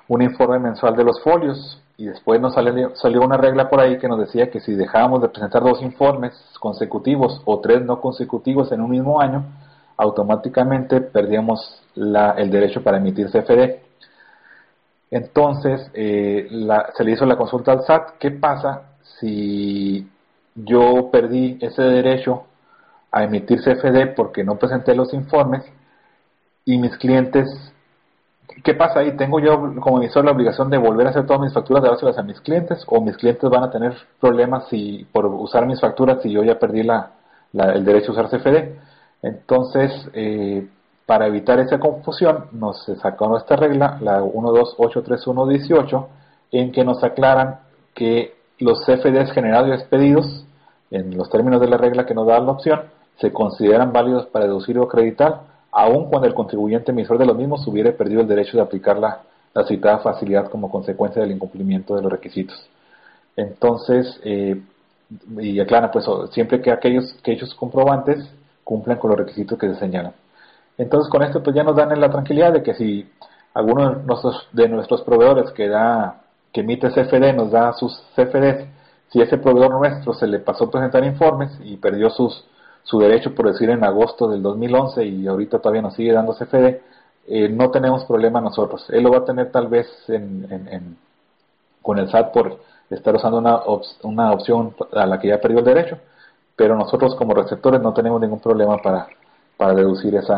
un informe mensual de los folios, y después nos salió, salió una regla por ahí que nos decía que si dejábamos de presentar dos informes consecutivos o tres no consecutivos en un mismo año, automáticamente perdíamos la, el derecho para emitir C F D. Entonces eh, la, se le hizo la consulta al S A T. ¿Qué pasa si yo perdí ese derecho a emitir C F D porque no presenté los informes y mis clientes? ¿Qué pasa ahí? ¿Tengo yo como emisor la obligación de volver a hacer todas mis facturas de dárselas a mis clientes, o mis clientes van a tener problemas si por usar mis facturas si yo ya perdí la, la, el derecho a usar C F D? Entonces, eh, para evitar esa confusión, nos sacó nuestra regla, la uno dos ocho tres uno dieciocho, en que nos aclaran que los C F Ds generados y expedidos, en los términos de la regla que nos da la opción, se consideran válidos para deducir o acreditar, aun cuando el contribuyente emisor de los mismos hubiera perdido el derecho de aplicar la, la citada facilidad como consecuencia del incumplimiento de los requisitos. Entonces, eh, y aclaran, pues siempre que aquellos, que aquellos comprobantes cumplan con los requisitos que se señalan. Entonces, con esto pues ya nos dan la tranquilidad de que si alguno de nuestros, de nuestros proveedores que da, que emite C F D nos da sus C F Ds, si ese proveedor nuestro se le pasó a presentar informes y perdió sus su derecho, por decir, en agosto del dos mil once y ahorita todavía nos sigue dando C F D, eh, no tenemos problema nosotros. Él lo va a tener tal vez en, en, en, con el S A T por estar usando una, op una opción a la que ya perdió el derecho, pero nosotros como receptores no tenemos ningún problema para, para deducir esa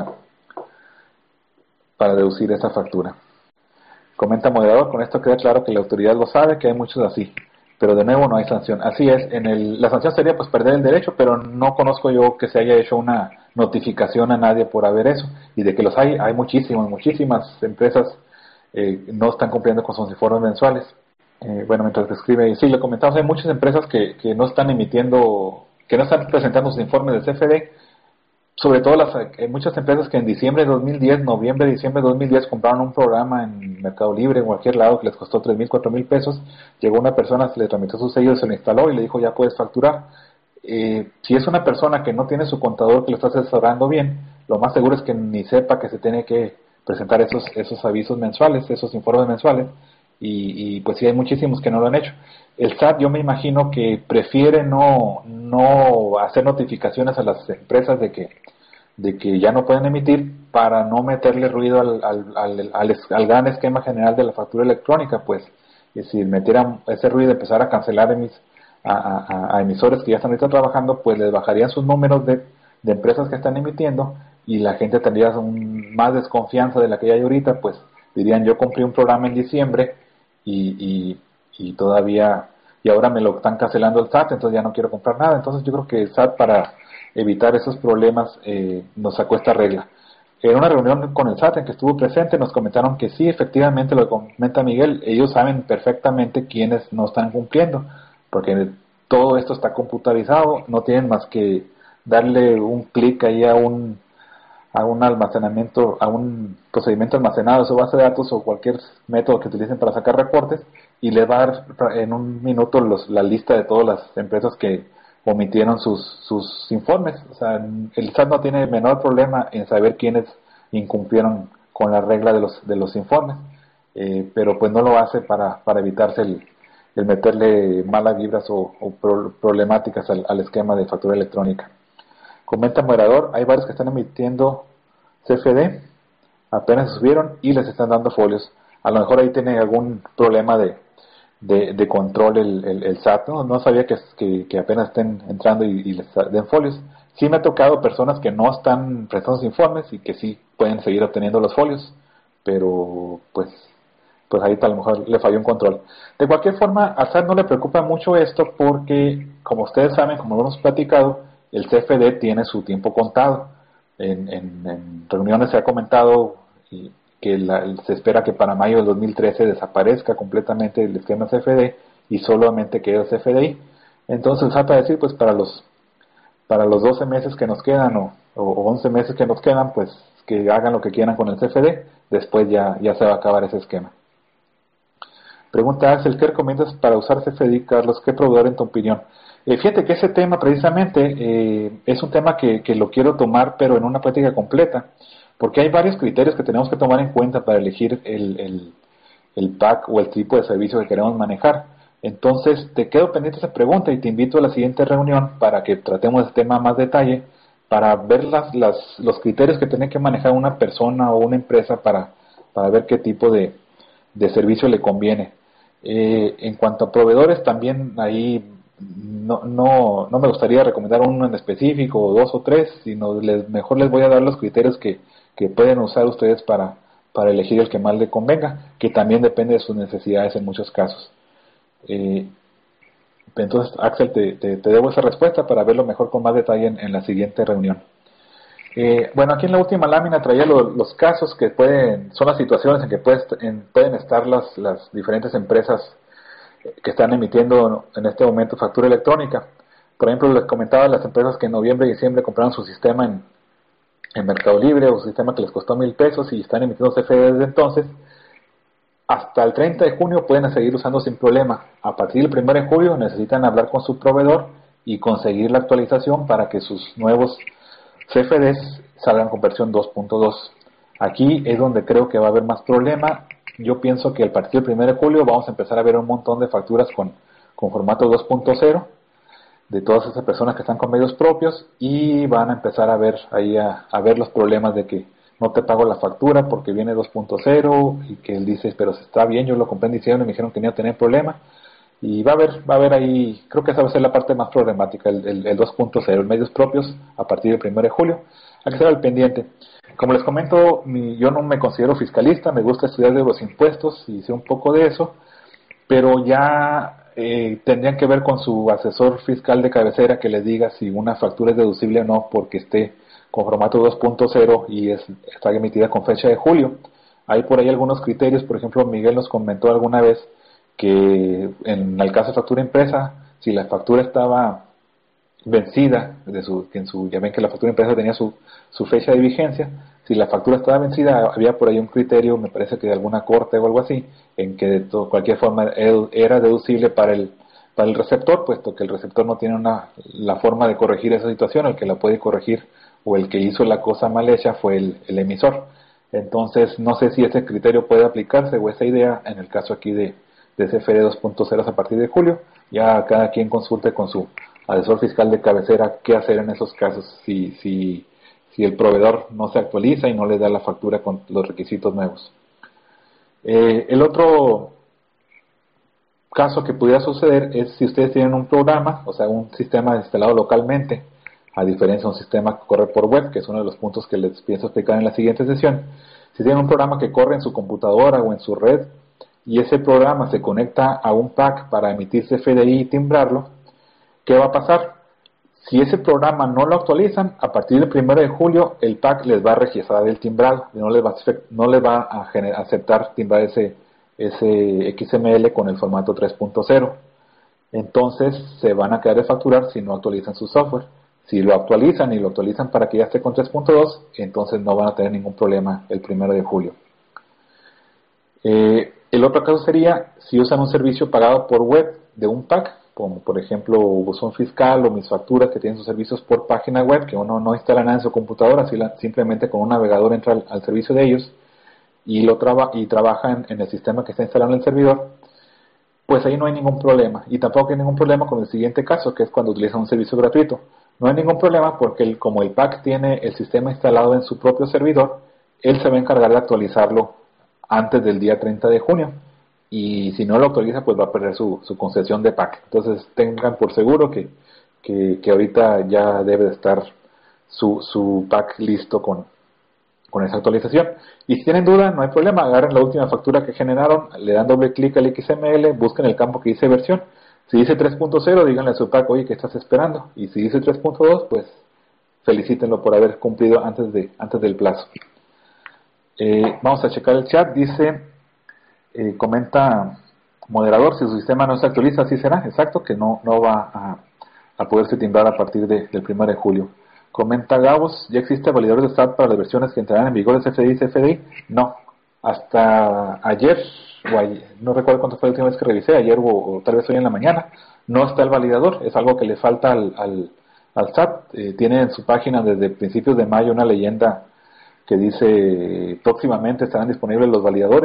para deducir esa factura. Comenta moderador: con esto queda claro que la autoridad lo sabe, que hay muchos así, pero de nuevo no hay sanción. Así es, en el, la sanción sería pues perder el derecho, pero no conozco yo que se haya hecho una notificación a nadie por haber eso, y de que los hay, hay muchísimas, muchísimas empresas eh, no están cumpliendo con sus informes mensuales. Eh, bueno, mientras escribe, sí, le comentamos, hay muchas empresas que, que no están emitiendo, que no están presentando sus informes de C F D, sobre todo las, hay muchas empresas que en diciembre de dos mil diez, noviembre, diciembre de dos mil diez compraron un programa en Mercado Libre, en cualquier lado, que les costó tres mil, cuatro mil pesos. Llegó una persona, se le tramitó su sello, se lo instaló y le dijo: ya puedes facturar. Eh, si es una persona que no tiene su contador que lo está asesorando bien, lo más seguro es que ni sepa que se tiene que presentar esos, esos avisos mensuales, esos informes mensuales, y, y pues sí, hay muchísimos que no lo han hecho. El S A T, yo me imagino que prefiere no, no hacer notificaciones a las empresas de que, de que ya no pueden emitir, para no meterle ruido al, al, al, al, al gran esquema general de la factura electrónica. Pues si metieran ese ruido, empezar a cancelar emis, a, a, a emisores que ya están ahorita trabajando, pues les bajarían sus números de, de empresas que están emitiendo, y la gente tendría un, más desconfianza de la que hay ahorita. Pues dirían: yo compré un programa en diciembre y, y y todavía, y ahora me lo están cancelando el S A T, entonces ya no quiero comprar nada. Entonces yo creo que el S A T, para evitar esos problemas, eh, nos sacó esta regla. En una reunión con el S A T en que estuvo presente, nos comentaron que sí, efectivamente, lo que comenta Miguel, ellos saben perfectamente quiénes no están cumpliendo, porque todo esto está computarizado, no tienen más que darle un clic ahí a un a un almacenamiento, a un procedimiento almacenado de su base de datos o cualquier método que utilicen para sacar reportes, y les va a dar en un minuto los, la lista de todas las empresas que omitieron sus, sus informes. O sea, el S A T no tiene el menor problema en saber quiénes incumplieron con la regla de los, de los informes, eh, pero pues no lo hace para, para evitarse el, el meterle malas vibras o, o pro, problemáticas al, al esquema de factura electrónica. Comenta moderador: hay varios que están emitiendo C F D, apenas subieron y les están dando folios. A lo mejor ahí tiene algún problema de, de, de control el, el, el S A T, ¿no? No sabía que, que, que apenas estén entrando y, y les den folios. Sí me ha tocado personas que no están prestando sus informes y que sí pueden seguir obteniendo los folios, pero pues pues ahí a lo mejor le falló un control. De cualquier forma, al S A T no le preocupa mucho esto, porque, como ustedes saben, como lo hemos platicado, el C F D tiene su tiempo contado. En, en, en reuniones se ha comentado y que la, se espera que para mayo del dos mil trece desaparezca completamente el esquema C F D y solamente quede el C F D I. Entonces el S A T va a decir: pues para los para los doce meses que nos quedan o, o once meses que nos quedan, pues que hagan lo que quieran con el C F D, después ya, ya se va a acabar ese esquema. Pregunta Axel: ¿qué recomiendas para usar C F D I, Carlos? ¿Qué proveedor en tu opinión? Eh, fíjate que ese tema precisamente eh, es un tema que, que lo quiero tomar, pero en una plática completa, porque hay varios criterios que tenemos que tomar en cuenta para elegir el, el, el pack o el tipo de servicio que queremos manejar. Entonces te quedo pendiente esa pregunta y te invito a la siguiente reunión para que tratemos este tema a más detalle, para ver las, las, los criterios que tiene que manejar una persona o una empresa para, para ver qué tipo de, de servicio le conviene. Eh, en cuanto a proveedores, también ahí no, no, no me gustaría recomendar uno en específico o dos o tres, sino les, mejor les voy a dar los criterios que, que pueden usar ustedes para, para elegir el que más le convenga, que también depende de sus necesidades en muchos casos. Eh, entonces, Axel, te, te, te debo esa respuesta para verlo mejor con más detalle en, en la siguiente reunión. Eh, bueno, aquí en la última lámina traía lo, los casos que pueden, son las situaciones en que puede, en, pueden estar las, las diferentes empresas que están emitiendo en este momento factura electrónica. Por ejemplo, les comentaba las empresas que en noviembre y diciembre compraron su sistema en, en Mercado Libre, o su sistema que les costó mil pesos y están emitiendo C F D desde entonces. Hasta el treinta de junio pueden seguir usando sin problema. A partir del primero de julio necesitan hablar con su proveedor y conseguir la actualización para que sus nuevos C F Ds salgan con versión dos punto dos. Aquí es donde creo que va a haber más problema. Yo pienso que a partir del primero de julio vamos a empezar a ver un montón de facturas con, con formato dos punto cero de todas esas personas que están con medios propios, y van a empezar a ver ahí a, a ver los problemas de que no te pago la factura porque viene dos punto cero, y que él dice, pero está bien, yo lo compré en diciembre y me dijeron que no iba a tener problema. Y va a haber, va a haber ahí, creo que esa va a ser la parte más problemática, el, el, el dos punto cero, el medios propios a partir del primero de julio. Hay que estar al pendiente. Como les comento, mi, yo no me considero fiscalista, me gusta estudiar de los impuestos y sé un poco de eso, pero ya eh, tendrían que ver con su asesor fiscal de cabecera que les diga si una factura es deducible o no porque esté con formato dos punto cero y es, está emitida con fecha de julio. Hay por ahí algunos criterios, por ejemplo, Miguel nos comentó alguna vez que en el caso de factura impresa, si la factura estaba vencida, de su, que en su, ya ven que la factura impresa tenía su, su fecha de vigencia, si la factura estaba vencida, había por ahí un criterio, me parece que de alguna corte o algo así, en que de todo, cualquier forma era deducible para el, para el receptor, puesto que el receptor no tiene una, la forma de corregir esa situación, el que la puede corregir o el que hizo la cosa mal hecha fue el, el emisor. Entonces, no sé si ese criterio puede aplicarse o esa idea en el caso aquí de, de C F D dos punto cero a partir de julio. Ya cada quien consulte con su asesor fiscal de cabecera qué hacer en esos casos si, si, si el proveedor no se actualiza y no le da la factura con los requisitos nuevos. Eh, el otro caso que pudiera suceder es si ustedes tienen un programa, o sea, un sistema instalado localmente, a diferencia de un sistema que corre por web, que es uno de los puntos que les pienso explicar en la siguiente sesión. Si tienen un programa que corre en su computadora o en su red, y ese programa se conecta a un pack para emitir C F D I y timbrarlo, ¿qué va a pasar? Si ese programa no lo actualizan, a partir del primero de julio el pack les va a registrar el timbrado y no les va a, no les va a generar, aceptar timbrar ese, ese X M L con el formato tres punto cero. Entonces se van a quedar de facturar si no actualizan su software. Si lo actualizan y lo actualizan para que ya esté con tres punto dos, entonces no van a tener ningún problema el primero de julio. Eh, el otro caso sería si usan un servicio pagado por web de un pack, como por ejemplo Buzón Fiscal o Mis Facturas, que tienen sus servicios por página web, que uno no instala nada en su computadora, simplemente con un navegador entra al, al servicio de ellos y lo traba, y trabaja en, en el sistema que está instalado en el servidor. Pues ahí no hay ningún problema, y tampoco hay ningún problema con el siguiente caso, que es cuando utilizan un servicio gratuito. No hay ningún problema porque el, como el pack tiene el sistema instalado en su propio servidor, él se va a encargar de actualizarlo antes del día treinta de junio, y si no lo actualiza pues va a perder su, su concesión de pack. Entonces tengan por seguro que, que, que ahorita ya debe de estar su, su pack listo con, con esa actualización. Y si tienen duda, no hay problema, agarren la última factura que generaron, le dan doble clic al X M L, busquen el campo que dice versión. Si dice tres punto cero, díganle a su pack, oye, ¿qué estás esperando? Y si dice tres punto dos, pues felicítenlo por haber cumplido antes, de, antes del plazo. Eh, vamos a checar el chat, dice, eh, comenta moderador, si su sistema no se actualiza, así será, exacto, que no, no va a, a poderse timbrar a partir de, del primero de julio. Comenta Gabos, ¿ya existe validador de S A T para las versiones que entrarán en vigor de C F D I y C F D I? No, hasta ayer, o ayer, no recuerdo cuánto fue la última vez que revisé, ayer o, o tal vez hoy en la mañana, no está el validador, es algo que le falta al, al, al S A T. Eh, tiene en su página desde principios de mayo una leyenda que dice próximamente estarán disponibles los validadores,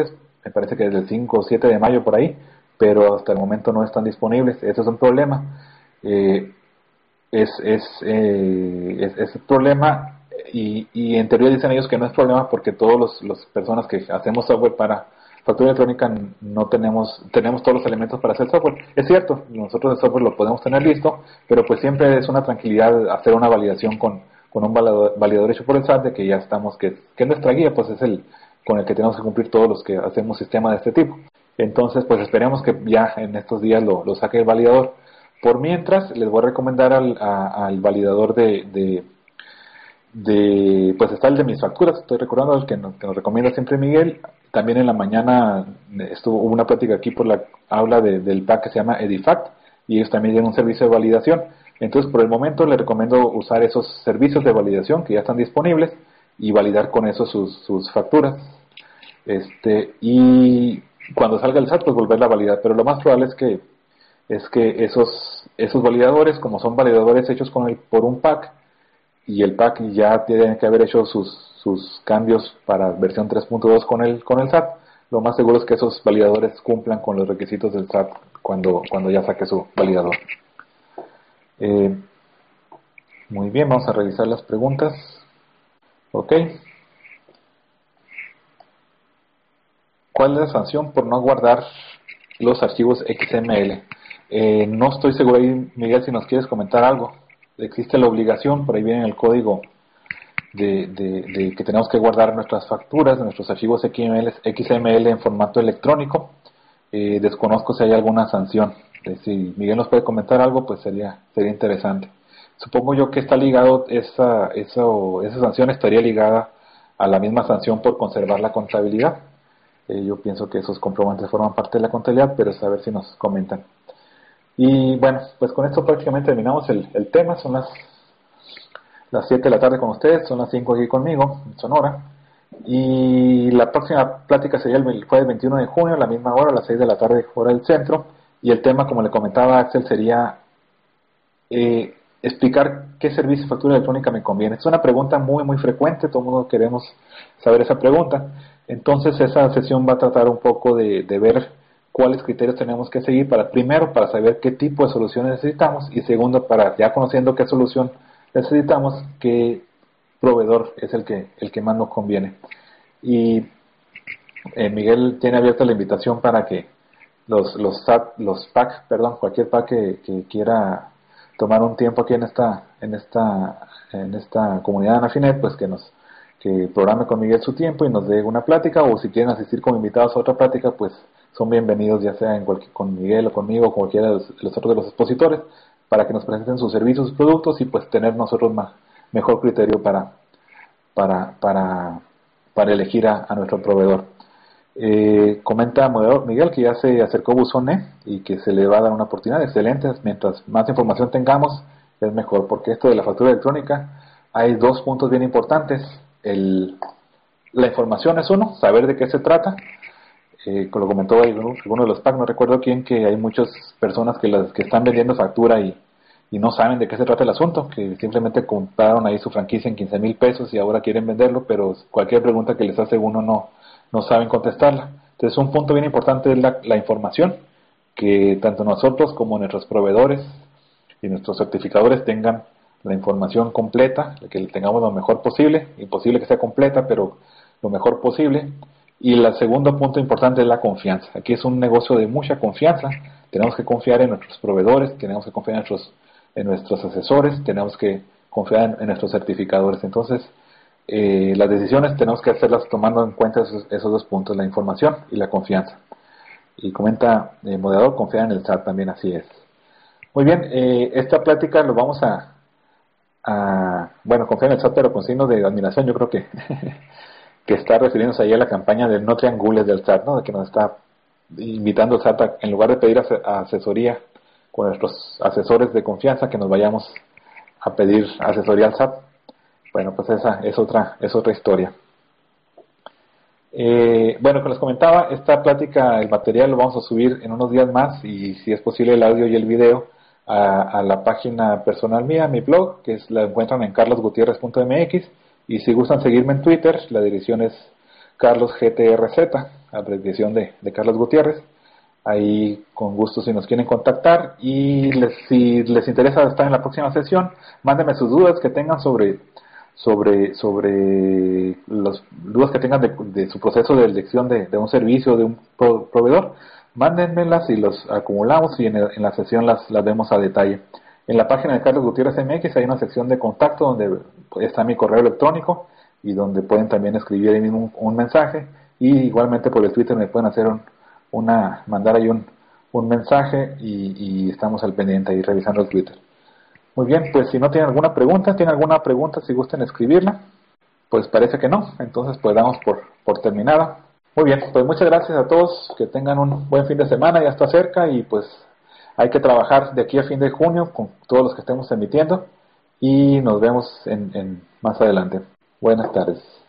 me parece que desde el cinco o siete de mayo por ahí, pero hasta el momento no están disponibles. Ese es un problema. Eh, es, es, eh, es, es un problema y, y en teoría dicen ellos que no es problema porque todos los, los personas que hacemos software para factura electrónica no tenemos tenemos todos los elementos para hacer software. Es cierto, nosotros el software lo podemos tener listo, pero pues siempre es una tranquilidad hacer una validación con, con un validador, validador hecho por el S A T de que ya estamos, que, que nuestra guía pues es el con el que tenemos que cumplir todos los que hacemos sistema de este tipo. Entonces pues esperemos que ya en estos días lo, lo saque el validador. Por mientras les voy a recomendar al, a, al validador de, de de pues está el de mis facturas, estoy recordando el que nos, que nos recomienda siempre Miguel. También en la mañana estuvo hubo una plática aquí por la aula de, del P A C que se llama Edifact y ellos también tienen un servicio de validación. Entonces por el momento le recomiendo usar esos servicios de validación que ya están disponibles y validar con eso sus, sus facturas, este y cuando salga el S A T pues volverla a validar, pero lo más probable es que es que esos esos validadores, como son validadores hechos con el, por un P A C, y el P A C ya tiene que haber hecho sus, sus cambios para versión tres punto dos con el, con el S A T, lo más seguro es que esos validadores cumplan con los requisitos del S A T cuando, cuando ya saque su validador. Eh, muy bien, vamos a revisar las preguntas. Ok. ¿Cuál es la sanción por no guardar los archivos X M L? Eh, no estoy seguro ahí, Miguel, si nos quieres comentar algo. Existe la obligación, por ahí viene el código de, de, de que tenemos que guardar nuestras facturas, nuestros archivos X M L en formato electrónico. Eh, desconozco si hay alguna sanción. Eh, si Miguel nos puede comentar algo, pues sería sería interesante. Supongo yo que está ligado, esa, esa, esa sanción estaría ligada a la misma sanción por conservar la contabilidad. Eh, yo pienso que esos comprobantes forman parte de la contabilidad, pero es a ver si nos comentan. Y bueno, pues con esto prácticamente terminamos el, el tema. Son las las siete de la tarde con ustedes, son las cinco aquí conmigo, en Sonora. Y la próxima plática sería el jueves veintiuno de junio, a la misma hora, a las seis de la tarde, hora del centro. Y el tema, como le comentaba Axel, sería eh, explicar qué servicio de factura electrónica me conviene. Es una pregunta muy, muy frecuente, todo el mundo queremos saber esa pregunta. Entonces, esa sesión va a tratar un poco de, de ver cuáles criterios tenemos que seguir para, primero, para saber qué tipo de soluciones necesitamos y segundo, para ya conociendo qué solución necesitamos, qué proveedor es el que el que más nos conviene. Y eh, Miguel tiene abierta la invitación para que los los, S A T, los P A C, perdón, cualquier P A C que, que quiera tomar un tiempo aquí en esta en esta en esta comunidad de Anafinet, pues que nos que programe con Miguel su tiempo y nos dé una plática, o si quieren asistir como invitados a otra plática, pues son bienvenidos, ya sea en cualquier, con Miguel o conmigo o cualquiera de los, los otros de los expositores, para que nos presenten sus servicios, sus productos y pues tener nosotros más, mejor criterio para, para, para, para elegir a, a nuestro proveedor. Eh, comenta moderador Miguel que ya se acercó Buzone y que se le va a dar una oportunidad excelente. Mientras más información tengamos es mejor, porque esto de la factura electrónica hay dos puntos bien importantes. El, la información es uno, saber de qué se trata. Eh, como lo comentó alguno, alguno de los P A C, no recuerdo quién, que hay muchas personas que las que están vendiendo factura y, y no saben de qué se trata el asunto, que simplemente compraron ahí su franquicia en quince mil pesos y ahora quieren venderlo, pero cualquier pregunta que les hace uno no, no saben contestarla. Entonces un punto bien importante es la, la información, que tanto nosotros como nuestros proveedores y nuestros certificadores tengan la información completa, que tengamos lo mejor posible, imposible que sea completa, pero lo mejor posible. Y el segundo punto importante es la confianza. Aquí es un negocio de mucha confianza. Tenemos que confiar en nuestros proveedores, tenemos que confiar en nuestros, en nuestros asesores, tenemos que confiar en, en nuestros certificadores. Entonces, eh, las decisiones tenemos que hacerlas tomando en cuenta esos, esos dos puntos, la información y la confianza. Y comenta el eh, moderador, confiar en el S A T también, así es. Muy bien, eh, esta plática lo vamos a, a, bueno, confiar en el S A T, pero con signos de admiración, yo creo que que está refiriéndose ahí a la campaña del no triangules del S A T, ¿no? De que nos está invitando el S A T a, en lugar de pedir asesoría con nuestros asesores de confianza, que nos vayamos a pedir asesoría al S A T. Bueno, pues esa es otra, es otra historia. Eh, bueno, como les comentaba, esta plática, el material lo vamos a subir en unos días más y si es posible el audio y el video a, a la página personal mía, mi blog, que es, la encuentran en carlos gutierrez punto m x. Y si gustan seguirme en Twitter, la dirección es carlos g t r z. abreviación de, de Carlos Gutiérrez. Ahí con gusto si nos quieren contactar y les, si les interesa estar en la próxima sesión, mándenme sus dudas que tengan sobre sobre sobre las dudas que tengan de, de su proceso de elección de, de un servicio de un pro, proveedor. Mándenmelas y los acumulamos y en, el, en la sesión las, las vemos a detalle. En la página de Carlos Gutiérrez M X hay una sección de contacto donde está mi correo electrónico y donde pueden también escribir ahí mismo un, un mensaje, y igualmente por el Twitter me pueden hacer un, una mandar ahí un, un mensaje y, y estamos al pendiente ahí revisando el Twitter. Muy bien, pues si no tienen alguna pregunta, tienen alguna pregunta, si gusten escribirla, pues parece que no, entonces pues damos por, por terminada. Muy bien, pues muchas gracias a todos, que tengan un buen fin de semana, ya está cerca y pues hay que trabajar de aquí a fin de junio con todos los que estemos emitiendo y nos vemos en, en más adelante. Buenas tardes.